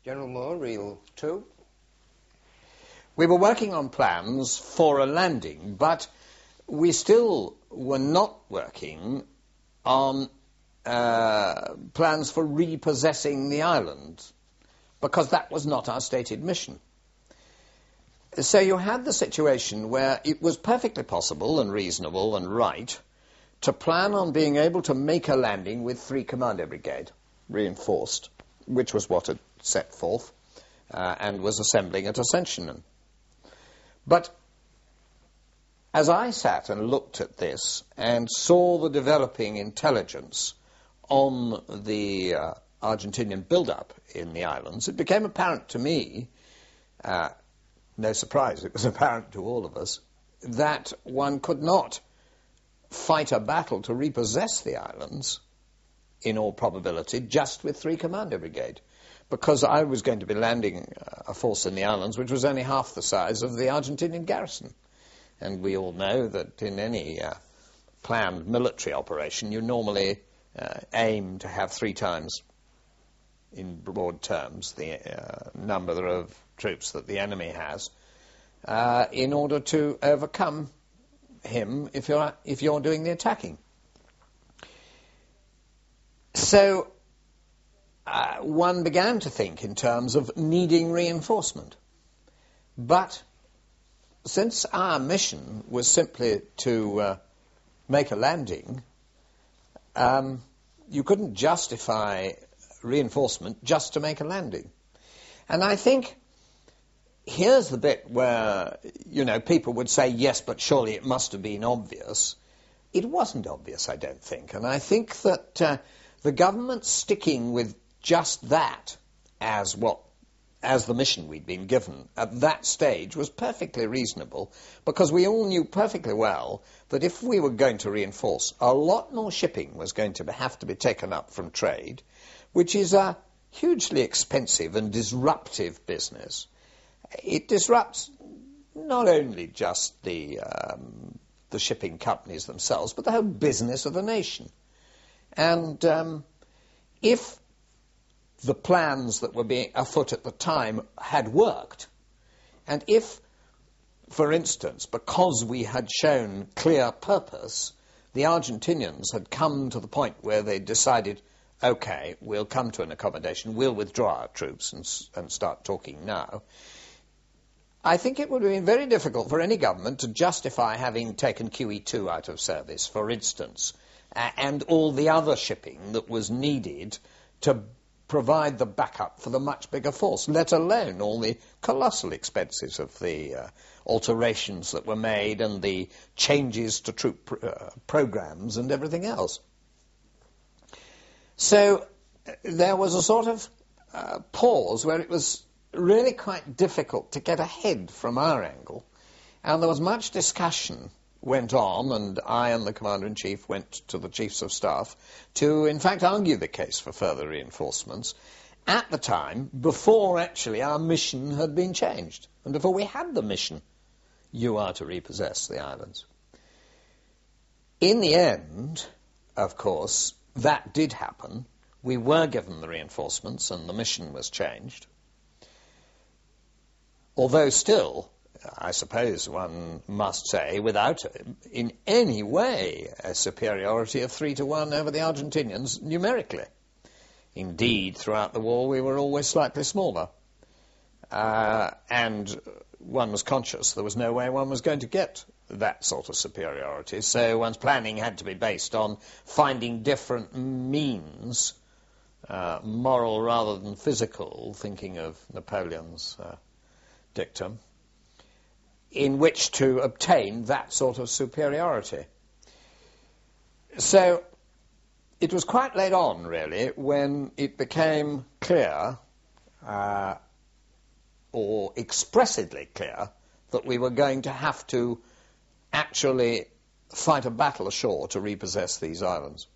General Moore, Reel 2. We were working on plans for a landing, but we still were not working on plans for repossessing the island, because that was not our stated mission. So you had the situation where it was perfectly possible and reasonable and right to plan on being able to make a landing with 3 Commando Brigade, reinforced, which was what had set forth and was assembling at Ascensionen. But as I sat and looked at this and saw the developing intelligence on the Argentinian build-up in the islands, it became apparent to me, no surprise, it was apparent to all of us, that one could not fight a battle to repossess the islands, in all probability, just with 3 Commando Brigade, because I was going to be landing a force in the islands which was only half the size of the Argentinian garrison. And we all know that in any planned military operation, you normally aim to have 3 times, in broad terms, the number of troops that the enemy has, in order to overcome him if you're doing the attacking. So one began to think in terms of needing reinforcement. But since our mission was simply to make a landing, you couldn't justify reinforcement just to make a landing. And I think here's the bit where, people would say, yes, but surely it must have been obvious. It wasn't obvious, I don't think. And I think that the government sticking with just that as the mission we'd been given at that stage was perfectly reasonable, because we all knew perfectly well that if we were going to reinforce, a lot more shipping was going to have to be taken up from trade, which is a hugely expensive and disruptive business. It disrupts not only just the shipping companies themselves, but the whole business of the nation. And if the plans that were being afoot at the time had worked, and if, for instance, because we had shown clear purpose, the Argentinians had come to the point where they decided, OK, we'll come to an accommodation, we'll withdraw our troops and start talking now, I think it would have been very difficult for any government to justify having taken QE2 out of service, for instance, and all the other shipping that was needed to provide the backup for the much bigger force, let alone all the colossal expenses of the alterations that were made and the changes to troop programs and everything else. So there was a sort of pause where it was really quite difficult to get ahead from our angle, and there was much discussion went on, and I and the Commander-in-Chief went to the Chiefs of Staff to, in fact, argue the case for further reinforcements at the time, before actually our mission had been changed, and before we had the mission, you are to repossess the islands. In the end, of course, that did happen. We were given the reinforcements, and the mission was changed. Although still, I suppose one must say, without in any way a superiority of 3-1 over the Argentinians numerically. Indeed, throughout the war we were always slightly smaller. And one was conscious there was no way one was going to get that sort of superiority. So one's planning had to be based on finding different means, moral rather than physical, thinking of Napoleon's dictum, in which to obtain that sort of superiority. So it was quite late on, really, when it became clear, or expressly clear, that we were going to have to actually fight a battle ashore to repossess these islands.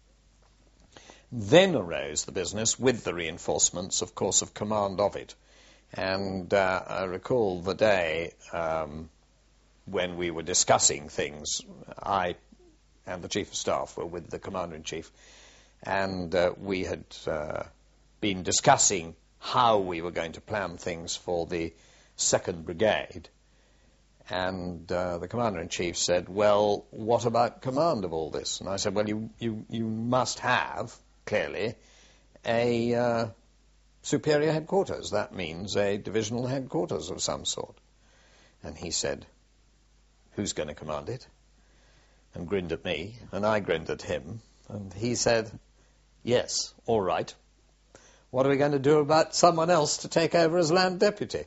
Then arose the business, with the reinforcements, of course, of command of it. And I recall the day when we were discussing things. I and the Chief of Staff were with the Commander-in-Chief, and we had been discussing how we were going to plan things for the 2nd Brigade. And the Commander-in-Chief said, well, what about command of all this? And I said, well, you must have, clearly, a superior headquarters. That means a divisional headquarters of some sort. And he said, who's going to command it? And grinned at me, and I grinned at him. And he said, yes, all right. What are we going to do about someone else to take over as Land Deputy?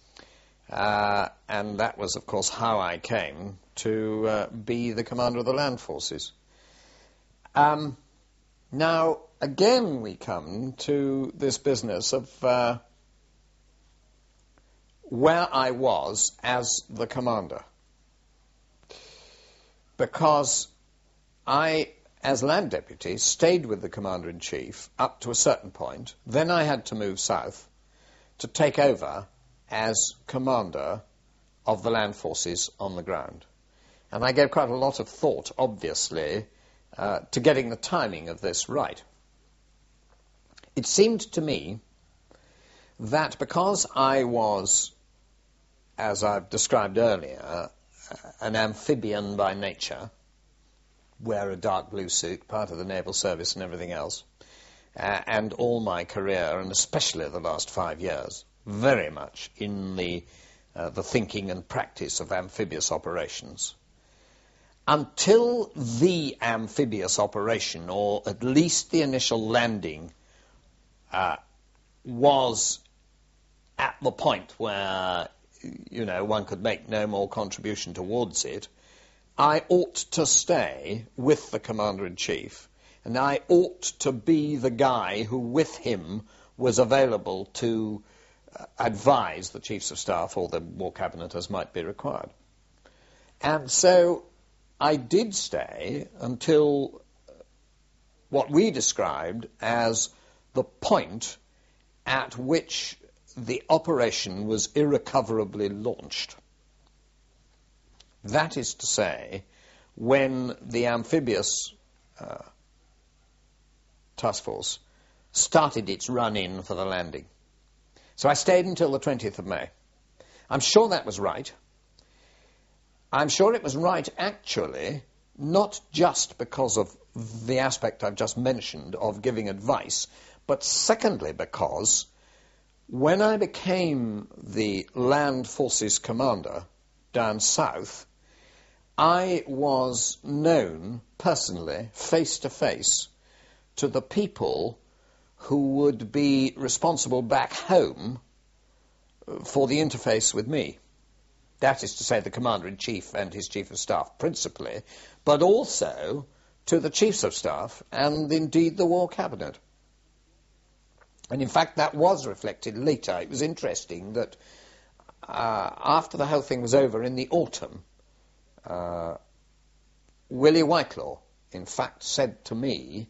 And that was, of course, how I came to be the commander of the land forces. Now, again, we come to this business of where I was as the commander. Because I, as Land Deputy, stayed with the Commander-in-Chief up to a certain point. Then I had to move south to take over as commander of the land forces on the ground. And I gave quite a lot of thought, obviously, to getting the timing of this right. It seemed to me that because I was, as I've described earlier, an amphibian by nature, wear a dark blue suit, part of the naval service and everything else, and all my career, and especially the last 5 years, very much in the thinking and practice of amphibious operations. Until the amphibious operation, or at least the initial landing, was at the point where, one could make no more contribution towards it, I ought to stay with the Commander-in-Chief, and I ought to be the guy who, with him, was available to advise the Chiefs of Staff or the War Cabinet as might be required. And so I did stay until what we described as the point at which the operation was irrecoverably launched. That is to say, when the amphibious task force started its run-in for the landing. So I stayed until the 20th of May. I'm sure that was right. I'm sure it was right, actually, not just because of the aspect I've just mentioned of giving advice, but secondly because when I became the Land Forces Commander down south, I was known personally, face to face, to the people who would be responsible back home for the interface with me. That is to say, the Commander-in-Chief and his Chief of Staff principally, but also to the Chiefs of Staff and indeed the War Cabinet. And in fact, that was reflected later. It was interesting that after the whole thing was over in the autumn, Willie Whitelaw, in fact, said to me,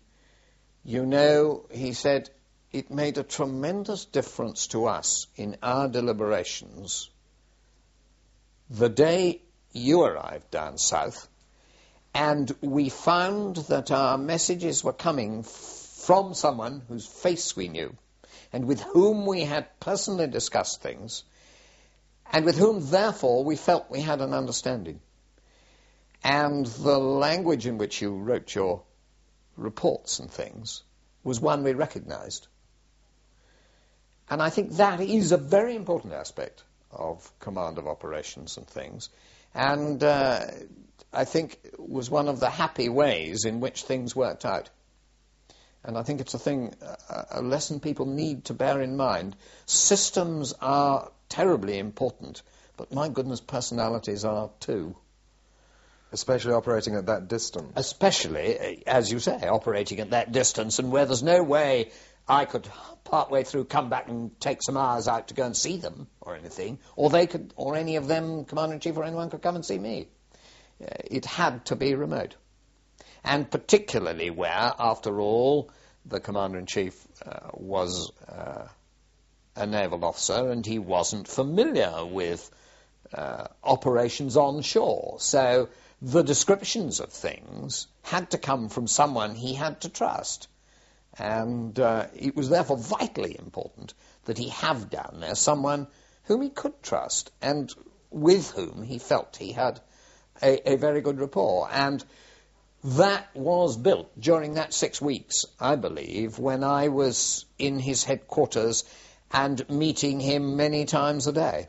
he said, it made a tremendous difference to us in our deliberations the day you arrived down south, and we found that our messages were coming from someone whose face we knew, and with whom we had personally discussed things, and with whom, therefore, we felt we had an understanding. And the language in which you wrote your reports and things was one we recognized. And I think that is a very important aspect of command of operations and things. And I think it was one of the happy ways in which things worked out. And I think it's a lesson people need to bear in mind. Systems are terribly important, but my goodness, personalities are too. Especially operating at that distance. Especially, as you say, operating at that distance, and where there's no way I could partway through come back and take some hours out to go and see them or anything, or they could, or any of them, Commander-in-Chief or anyone, could come and see me. It had to be remote. And particularly where, after all, the Commander-in-Chief was a naval officer and he wasn't familiar with operations on shore. So the descriptions of things had to come from someone he had to trust. And it was therefore vitally important that he have down there someone whom he could trust and with whom he felt he had a very good rapport. And that was built during that 6 weeks, I believe, when I was in his headquarters and meeting him many times a day.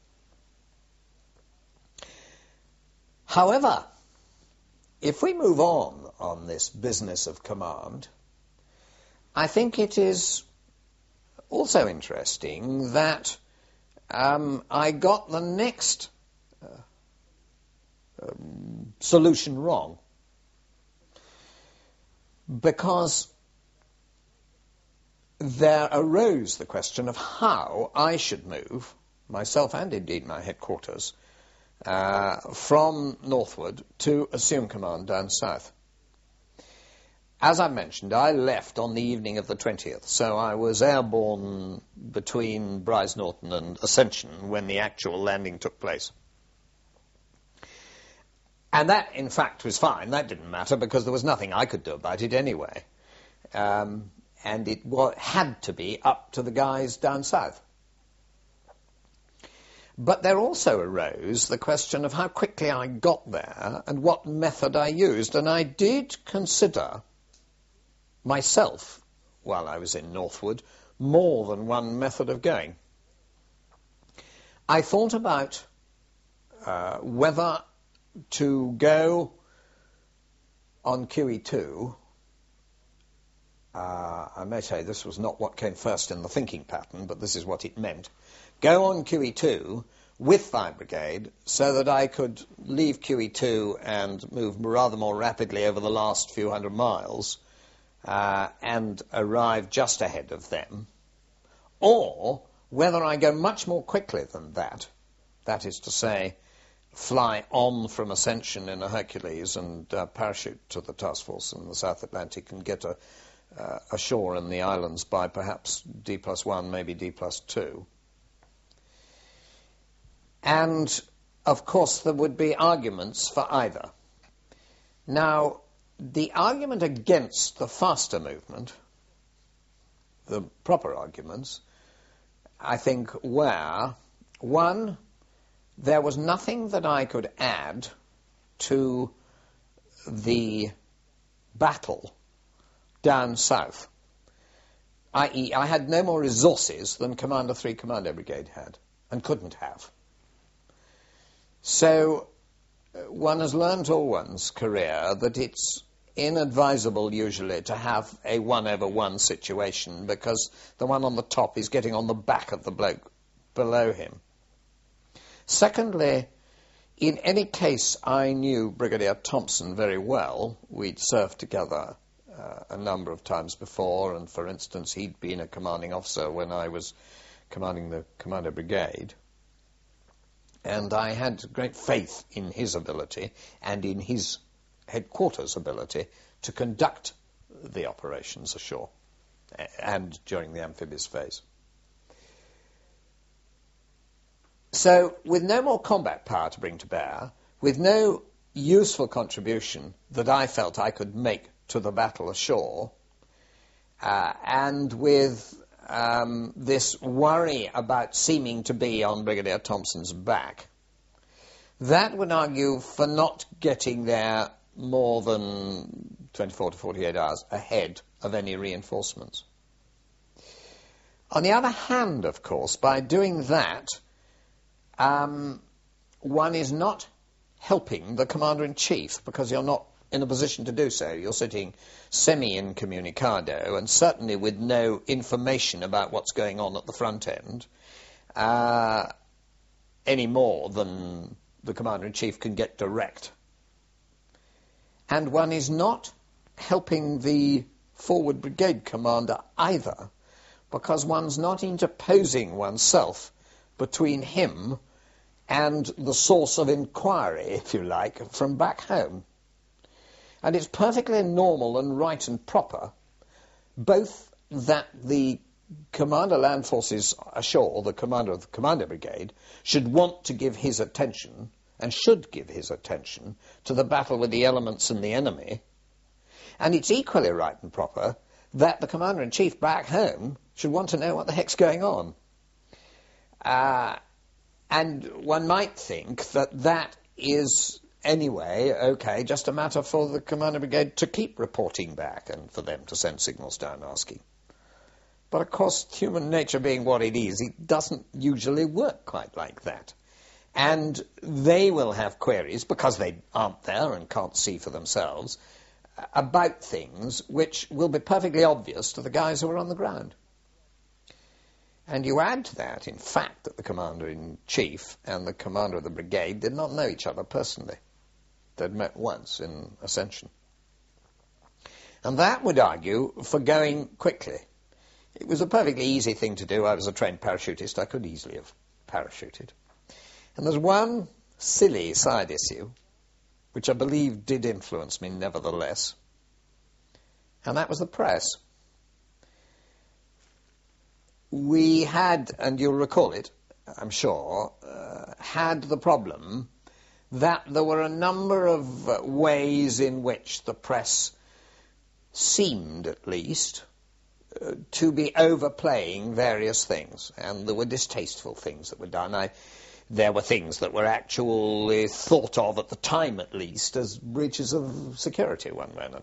However, if we move on this business of command, I think it is also interesting that I got the next solution wrong, because there arose the question of how I should move, myself and indeed my headquarters, from northward to assume command down south. As I mentioned, I left on the evening of the 20th, so I was airborne between Brize Norton and Ascension when the actual landing took place. And that, in fact, was fine. That didn't matter because there was nothing I could do about it anyway. And it had to be up to the guys down south. But there also arose the question of how quickly I got there and what method I used. And I did consider myself, while I was in Northwood, more than one method of going. I thought about whether to go on QE2. I may say this was not what came first in the thinking pattern, but this is what it meant. Go on QE2 with 5th Brigade so that I could leave QE2 and move rather more rapidly over the last few hundred miles and arrive just ahead of them, or whether I go much more quickly than that, that is to say, fly on from Ascension in a Hercules and parachute to the task force in the South Atlantic and get ashore in the islands by perhaps D+1, maybe D+2. And, of course, there would be arguments for either. Now, the argument against the faster movement, the proper arguments, I think were, one, there was nothing that I could add to the battle down south, i.e. I had no more resources than Commander 3 Commando Brigade had, and couldn't have. So one has learned all one's career that it's inadvisable usually to have a 1-over-1 situation, because the one on the top is getting on the back of the bloke below him. Secondly, in any case, I knew Brigadier Thompson very well. We'd served together a number of times before, and for instance, he'd been a commanding officer when I was commanding the Commando Brigade. And I had great faith in his ability and in his headquarters' ability to conduct the operations ashore and during the amphibious phase. So, with no more combat power to bring to bear, with no useful contribution that I felt I could make to the battle ashore, and with this worry about seeming to be on Brigadier Thompson's back, that would argue for not getting there more than 24 to 48 hours ahead of any reinforcements. On the other hand, of course, by doing that, one is not helping the Commander-in-Chief, because you're not in a position to do so. You're sitting semi-incommunicado, and certainly with no information about what's going on at the front end, any more than the Commander-in-Chief can get direct. And one is not helping the forward brigade commander either, because one's not interposing oneself between him and the source of inquiry, if you like, from back home. And it's perfectly normal and right and proper, both that the Commander Land Forces ashore, the commander of the Commando Brigade, should want to give his attention, and should give his attention, to the battle with the elements and the enemy, and it's equally right and proper that the Commander-in-Chief back home should want to know what the heck's going on. And one might think that that is, anyway, okay, just a matter for the Commander Brigade to keep reporting back and for them to send signals down asking. But of course, human nature being what it is, it doesn't usually work quite like that. And they will have queries, because they aren't there and can't see for themselves, about things which will be perfectly obvious to the guys who are on the ground. And you add to that, in fact, that the Commander-in-Chief and the Commander of the Brigade did not know each other personally. They'd met once in Ascension. And that would argue for going quickly. It was a perfectly easy thing to do. I was a trained parachutist. I could easily have parachuted. And there's one silly side issue, which I believe did influence me nevertheless, and that was the press. We had, and you'll recall it, I'm sure, had the problem that there were a number of ways in which the press seemed, at least, to be overplaying various things, and there were distasteful things that were done. There were things that were actually thought of, at the time at least, as breaches of security one way and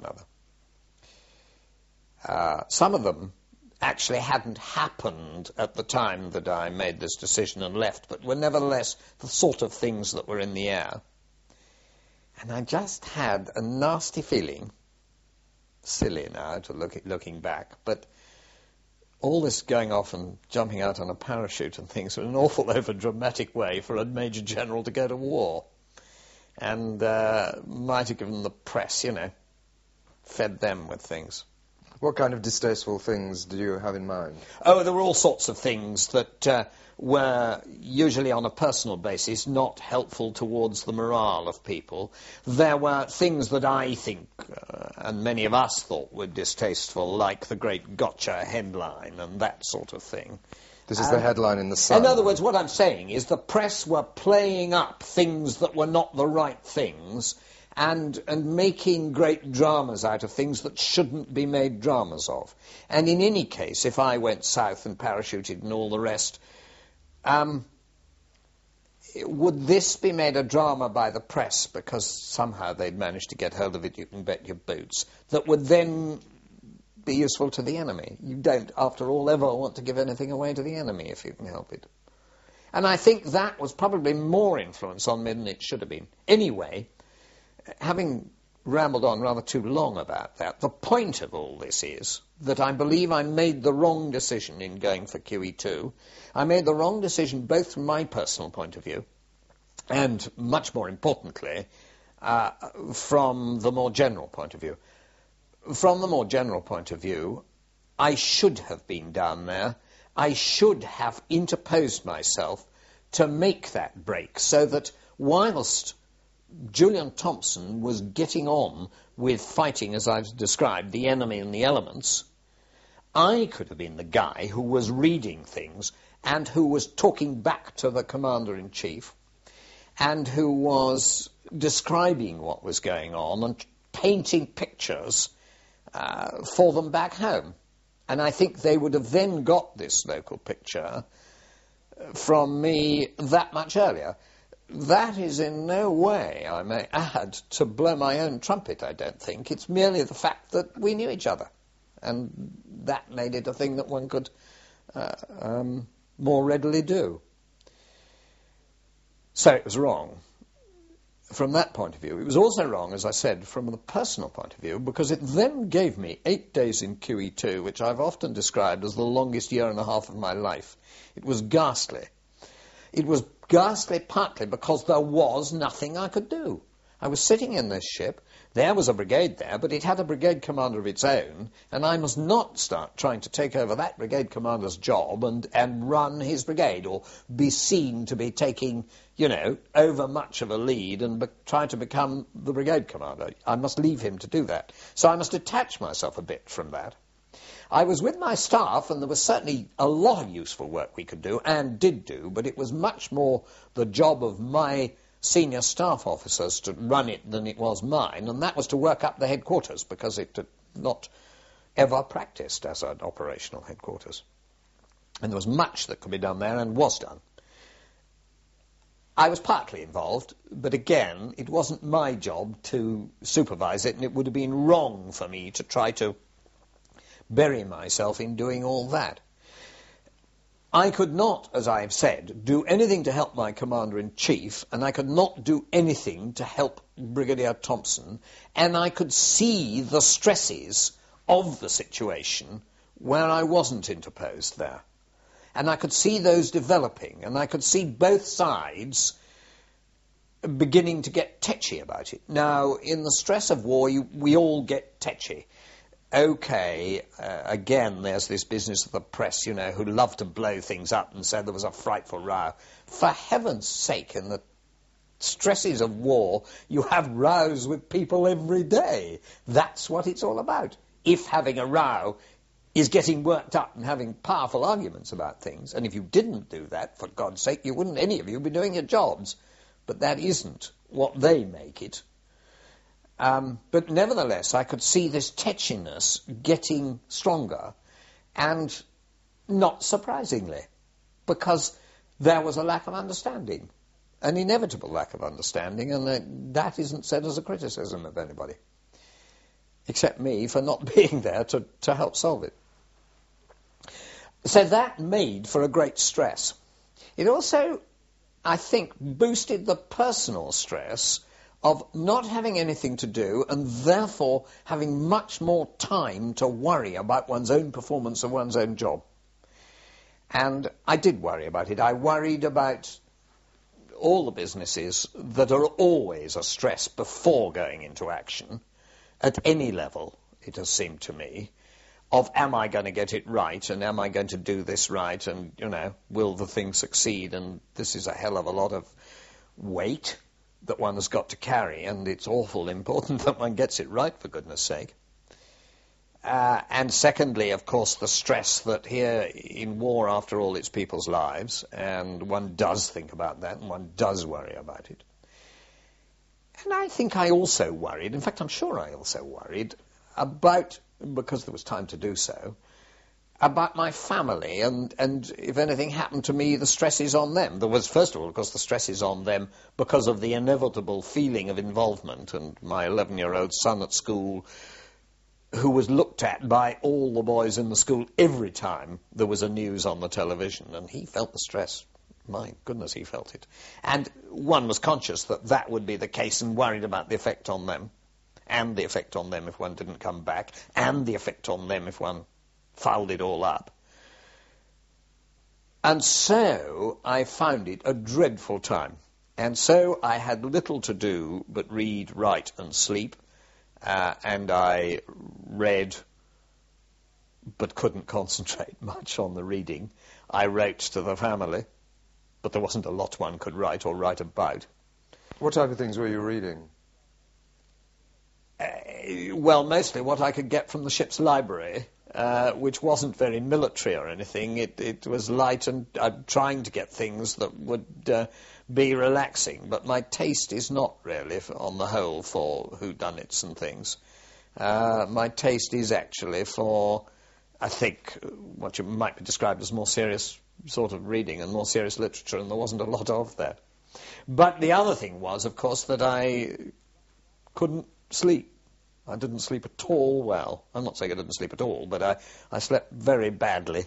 another. Some of them actually hadn't happened at the time that I made this decision and left, but were nevertheless the sort of things that were in the air. And I just had a nasty feeling, silly now to looking back, but all this going off and jumping out on a parachute and things in an awful over-dramatic way for a Major General to go to war. And might have given the press, fed them with things. What kind of distasteful things do you have in mind? Oh, there were all sorts of things that were usually on a personal basis not helpful towards the morale of people. There were things that I think, and many of us thought were distasteful, like the great gotcha headline and that sort of thing. This is the headline in the Sun. In other words, what I'm saying is the press were playing up things that were not the right things, and making great dramas out of things that shouldn't be made dramas of. And in any case, if I went south and parachuted and all the rest, would this be made a drama by the press because somehow they'd managed to get hold of it, you can bet your boots, that would then be useful to the enemy? You don't, after all, ever want to give anything away to the enemy if you can help it. And I think that was probably more influence on me than it should have been. Anyway, having rambled on rather too long about that, the point of all this is that I believe I made the wrong decision in going for QE2. I made the wrong decision both from my personal point of view and, much more importantly, from the more general point of view. From the more general point of view, I should have been down there. I should have interposed myself to make that break so that whilst Julian Thompson was getting on with fighting, as I've described, the enemy and the elements, I could have been the guy who was reading things and who was talking back to the Commander-in-Chief and who was describing what was going on and painting pictures for them back home. And I think they would have then got this local picture from me that much earlier. That is in no way, I may add, to blow my own trumpet, I don't think. It's merely the fact that we knew each other. And that made it a thing that one could more readily do. So it was wrong from that point of view. It was also wrong, as I said, from the personal point of view, because it then gave me 8 days in QE2, which I've often described as the longest year and a half of my life. It was ghastly. It was ghastly partly because there was nothing I could do. I was sitting in this ship. There was a brigade there, but it had a brigade commander of its own, and I must not start trying to take over that brigade commander's job and run his brigade, or be seen to be taking, over much of a lead and try to become the brigade commander. I must leave him to do that. So I must detach myself a bit from that. I was with my staff, and there was certainly a lot of useful work we could do, and did do, but it was much more the job of my senior staff officers to run it than it was mine, and that was to work up the headquarters, because it had not ever practiced as an operational headquarters. And there was much that could be done there and was done. I was partly involved, but again, it wasn't my job to supervise it, and it would have been wrong for me to try to bury myself in doing all that. I could not, as I have said, do anything to help my Commander-in-Chief, and I could not do anything to help Brigadier Thompson, and I could see the stresses of the situation where I wasn't interposed there. And I could see those developing, and I could see both sides beginning to get tetchy about it. Now, in the stress of war, we all get tetchy. Okay, again, there's this business of the press, you know, who love to blow things up and say there was a frightful row. For heaven's sake, in the stresses of war, you have rows with people every day. That's what it's all about. If having a row is getting worked up and having powerful arguments about things, and if you didn't do that, for God's sake, you wouldn't, any of you, be doing your jobs. But that isn't what they make it. But nevertheless, I could see this tetchiness getting stronger, and not surprisingly, because there was a lack of understanding, an inevitable lack of understanding, and that isn't said as a criticism of anybody, except me for not being there to help solve it. So that made for a great stress. It also, I think, boosted the personal stress of not having anything to do and therefore having much more time to worry about one's own performance of one's own job. And I did worry about it. I worried about all the businesses that are always a stress before going into action, at any level, it has seemed to me, of am I going to get it right, and am I going to do this right, and, you know, will the thing succeed, and this is a hell of a lot of weight that one has got to carry, and it's awful important that one gets it right, for goodness sake. And secondly, of course, the stress that here in war, after all, it's people's lives, and one does think about that, and one does worry about it. And I think I also worried, in fact, I'm sure I also worried about, because there was time to do so, about my family, and if anything happened to me, the stresses on them. There was, first of all, of course, the stresses on them because of the inevitable feeling of involvement, and my 11-year-old son at school, who was looked at by all the boys in the school every time there was a news on the television, and he felt the stress. My goodness, he felt it. And one was conscious that that would be the case and worried about the effect on them, and the effect on them if one didn't come back, and the effect on them if one fouled it all up. And so I found it a dreadful time. And so I had little to do but read, write, and sleep. And I read but couldn't concentrate much on the reading. I wrote to the family, but there wasn't a lot one could write or write about. What type of things were you reading? Well, mostly what I could get from the ship's library, which wasn't very military or anything. It was light, and trying to get things that would be relaxing. But my taste is not really, on the whole, for whodunits and things. My taste is actually for, I think, what you might be described as more serious sort of reading and more serious literature, and there wasn't a lot of that. But the other thing was, of course, that I couldn't sleep. I didn't sleep at all well. I'm not saying I didn't sleep at all, but I slept very badly.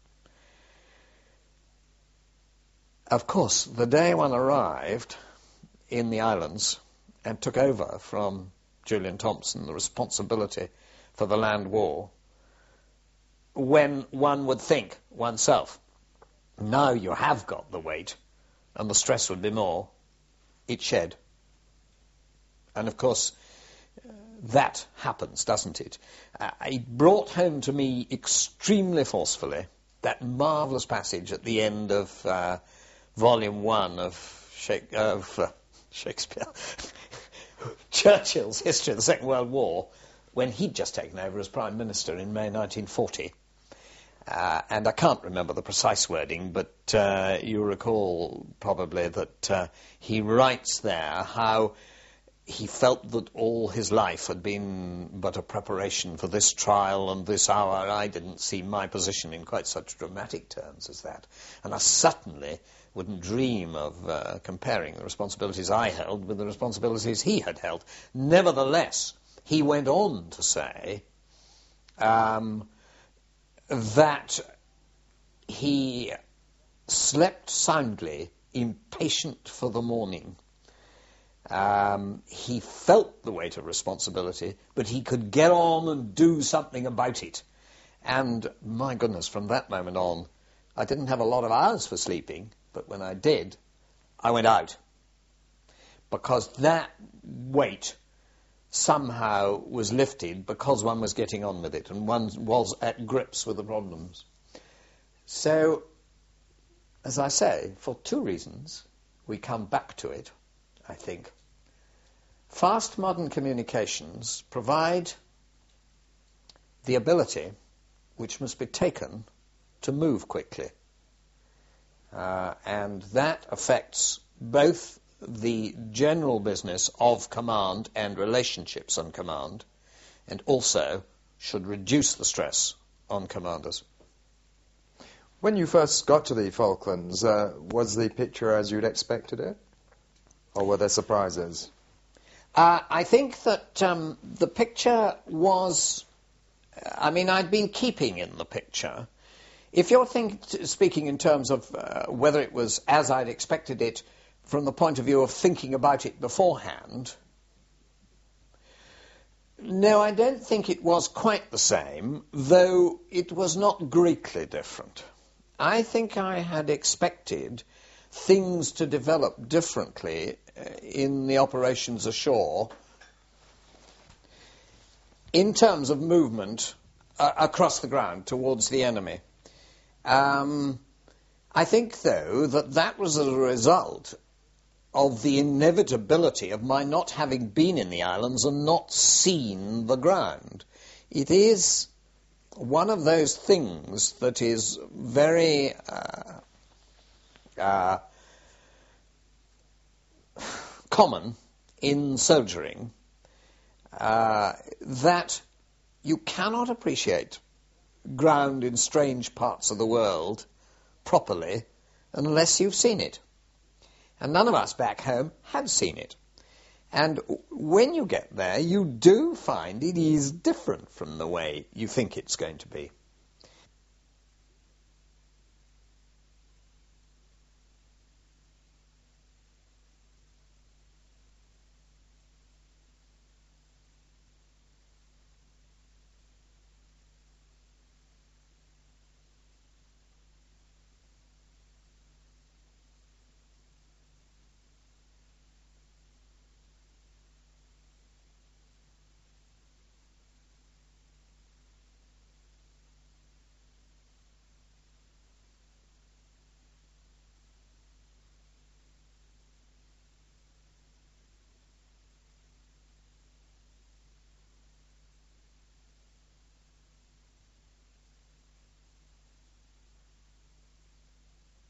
Of course, the day one arrived in the islands and took over from Julian Thompson the responsibility for the land war, when one would think oneself, now you have got the weight and the stress would be more, it shed. And of course, that happens, doesn't it? It brought home to me extremely forcefully that marvellous passage at the end of Volume 1 of Shakespeare, Churchill's History of the Second World War, when he'd just taken over as Prime Minister in May 1940. And I can't remember the precise wording, but you recall probably that he writes there how he felt that all his life had been but a preparation for this trial and this hour. I didn't see my position in quite such dramatic terms as that. And I certainly wouldn't dream of comparing the responsibilities I held with the responsibilities he had held. Nevertheless, he went on to say that he slept soundly, impatient for the morning. He felt the weight of responsibility, but he could get on and do something about it. And, my goodness, from that moment on, I didn't have a lot of hours for sleeping, but when I did, I went out. Because that weight somehow was lifted because one was getting on with it and one was at grips with the problems. So, as I say, for two reasons, we come back to it, I think. Fast modern communications provide the ability, which must be taken, to move quickly. And that affects both the general business of command and relationships on command, and also should reduce the stress on commanders. When you first got to the Falklands, was the picture as you'd expected it? Or were there surprises? I think that the picture was... I'd been keeping in the picture. If you're speaking in terms of whether it was as I'd expected it from the point of view of thinking about it beforehand, no, I don't think it was quite the same, though it was not greatly different. I think I had expected things to develop differently in the operations ashore in terms of movement across the ground towards the enemy. I think, though, that was as a result of the inevitability of my not having been in the islands and not seen the ground. It is one of those things that is very common in soldiering, that you cannot appreciate ground in strange parts of the world properly unless you've seen it. And none of us back home had seen it. And when you get there, you do find it is different from the way you think it's going to be.